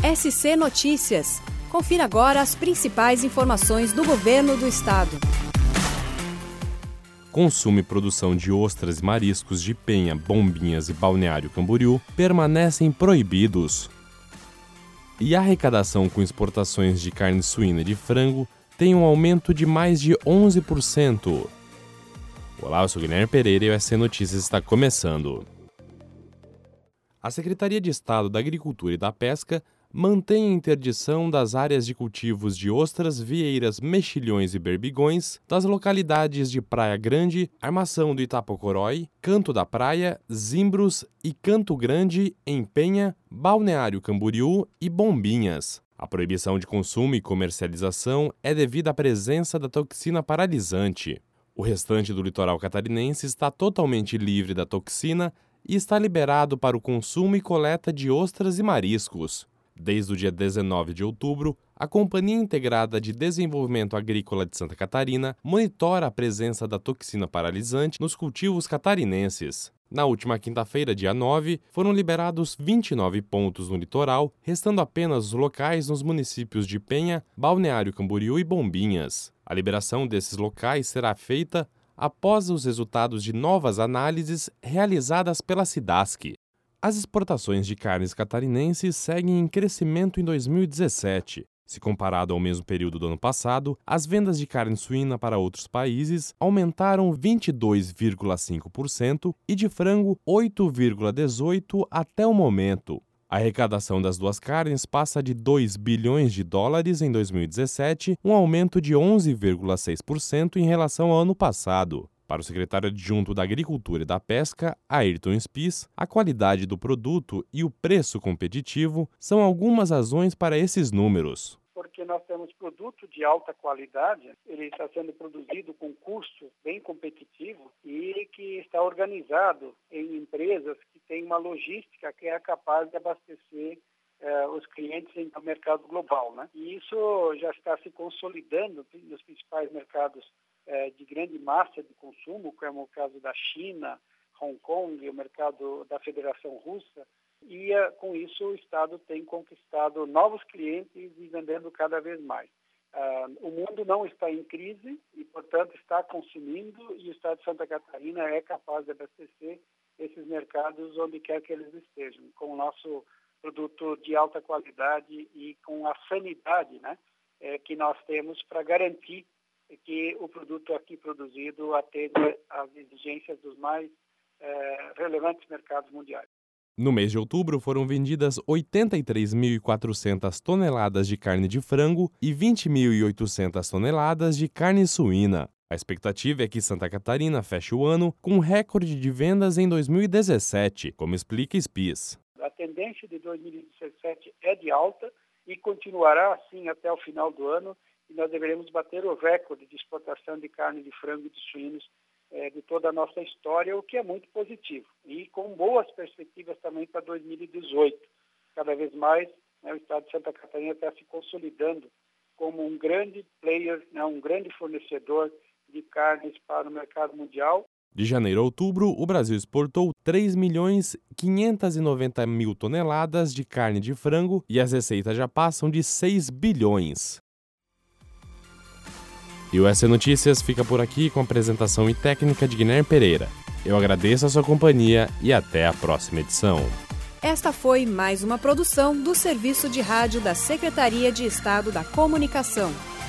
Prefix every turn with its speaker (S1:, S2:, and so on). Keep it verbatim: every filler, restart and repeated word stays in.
S1: S C Notícias. Confira agora as principais informações do governo do estado.
S2: Consumo e produção de ostras e mariscos de Penha, Bombinhas e Balneário Camboriú permanecem proibidos. E a arrecadação com exportações de carne suína e de frango tem um aumento de mais de onze por cento. Olá, eu sou Guilherme Pereira e o S C Notícias está começando. A Secretaria de Estado da Agricultura e da Pesca mantém a interdição das áreas de cultivos de ostras, vieiras, mexilhões e berbigões das localidades de Praia Grande, Armação do Itapocorói, Canto da Praia, Zimbros e Canto Grande, em Penha, Balneário Camboriú e Bombinhas. A proibição de consumo e comercialização é devido à presença da toxina paralisante. O restante do litoral catarinense está totalmente livre da toxina e está liberado para o consumo e coleta de ostras e mariscos. Desde o dia dezenove de outubro, a Companhia Integrada de Desenvolvimento Agrícola de Santa Catarina monitora a presença da toxina paralisante nos cultivos catarinenses. Na última quinta-feira, dia nove, foram liberados vinte e nove pontos no litoral, restando apenas os locais nos municípios de Penha, Balneário Camboriú e Bombinhas. A liberação desses locais será feita após os resultados de novas análises realizadas pela SIDASC. As exportações de carnes catarinenses seguem em crescimento em dois mil e dezessete. Se comparado ao mesmo período do ano passado, as vendas de carne suína para outros países aumentaram vinte e dois vírgula cinco por cento e de frango oito vírgula dezoito por cento até o momento. A arrecadação das duas carnes passa de dois bilhões de dólares em dois mil e dezessete, um aumento de onze vírgula seis por cento em relação ao ano passado. Para o secretário adjunto da Agricultura e da Pesca, Ayrton Spies, a qualidade do produto e o preço competitivo são algumas razões para esses números.
S3: Porque nós temos produto de alta qualidade, ele está sendo produzido com custo bem competitivo e que está organizado em empresas que têm uma logística que é capaz de abastecer eh, os clientes no mercado global, né? E isso já está se consolidando nos principais mercados de grande massa de consumo, como é o caso da China, Hong Kong e o mercado da Federação Russa, e com isso o Estado tem conquistado novos clientes e vendendo cada vez mais. Uh, o mundo não está em crise e, portanto, está consumindo e o Estado de Santa Catarina é capaz de abastecer esses mercados onde quer que eles estejam, com o nosso produto de alta qualidade e com a sanidade, né, é, que nós temos para garantir que o produto aqui produzido atende às exigências dos mais eh, relevantes mercados mundiais.
S2: No mês de outubro, foram vendidas oitenta e três mil e quatrocentas toneladas de carne de frango e vinte mil e oitocentas toneladas de carne suína. A expectativa é que Santa Catarina feche o ano com um recorde de vendas em dois mil e dezessete, como explica Spies.
S3: A tendência de dois mil e dezessete é de alta e continuará assim até o final do ano. E nós deveremos bater o recorde de exportação de carne de frango e de suínos eh, de toda a nossa história, o que é muito positivo. E com boas perspectivas também para dois mil e dezoito. Cada vez mais, né, o Estado de Santa Catarina está se consolidando como um grande player, né, um grande fornecedor de carnes para o mercado mundial.
S2: De janeiro a outubro, o Brasil exportou três milhões quinhentas e noventa mil toneladas de carne de frango e as receitas já passam de seis bilhões. E o S C Notícias fica por aqui com a apresentação e técnica de Guilherme Pereira. Eu agradeço a sua companhia e até a próxima edição.
S1: Esta foi mais uma produção do Serviço de Rádio da Secretaria de Estado da Comunicação.